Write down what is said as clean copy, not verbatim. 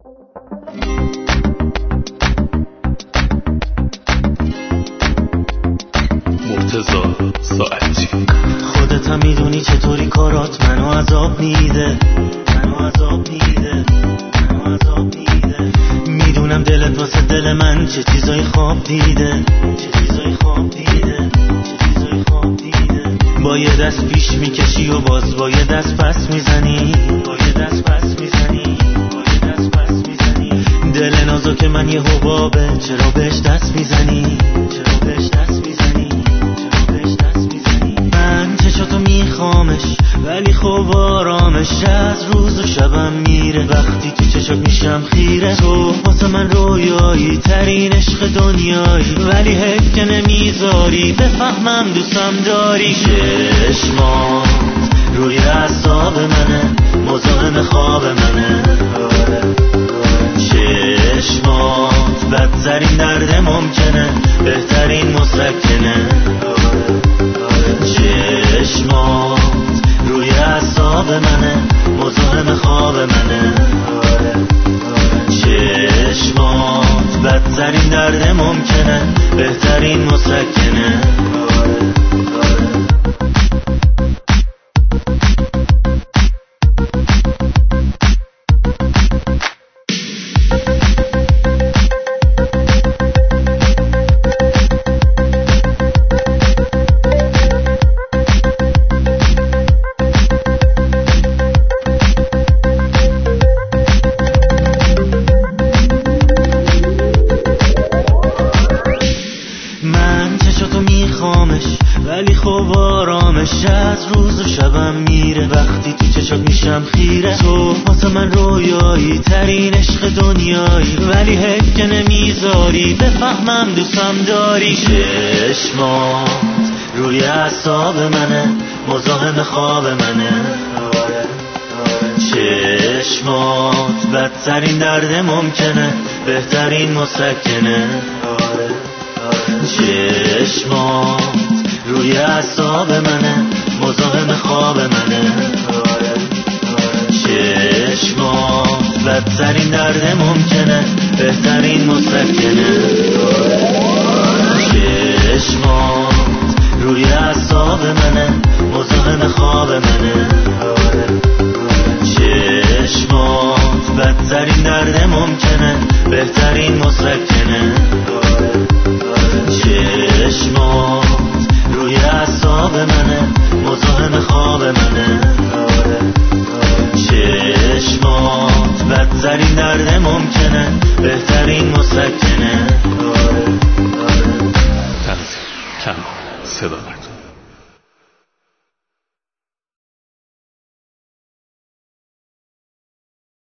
مرتضی ساعتی. خودت هم میدونی چطوری کارات منو عذاب میده. میدونم دلت واسه دل من چه چیزای خواب دیده. با یه دست پیش میکشی و باز با یه دست پس میزنی. دل نازک من یه حبابه، چرا بهش دست میزنی؟ من چشاتو میخوامش ولی خب آرامش از روز و شبم میره. وقتی تو چشات میشم خیره، تو واسه من رویایی ترین عشق دنیایی. ولی حیف که نمیذاری بفهمم دوستم داری. چشمات روی اعصاب منه، مزاحم خواب منه. چشمات بدترین درد ممکنه، بهترین مسکنه. چشمات روی اعصاب منه، مزاحم خواب منه. چشمات بدترین درد ممکنه، بهترین مسکنه. ولی خب آرامش از روز و شبم میره. وقتی تو چشات میشم خیره، تو واسه من رویایی ترین عشق دنیایی. ولی حیف که نمیذاری بفهمم دوستم داری. چشمات روی اعصاب منه، مزاحم خواب منه. چشمات بدترین درد ممکنه، بهترین مسکنه. چشمات روی اعصاب منه، مزاحم خواب منه. چشمات بدترین درد ممکنه، بهترین مسکنه. چشمات روی اعصاب منه، مزاحم خواب منه. چشمات بدترین درد ممکنه، بهترین مسکنه. چشمات روی اعصاب منه، مزاحم خواب منه. چشمات بدترین درد ممکنه، بهترین مسکنه. تنظیم کم صدا بردار.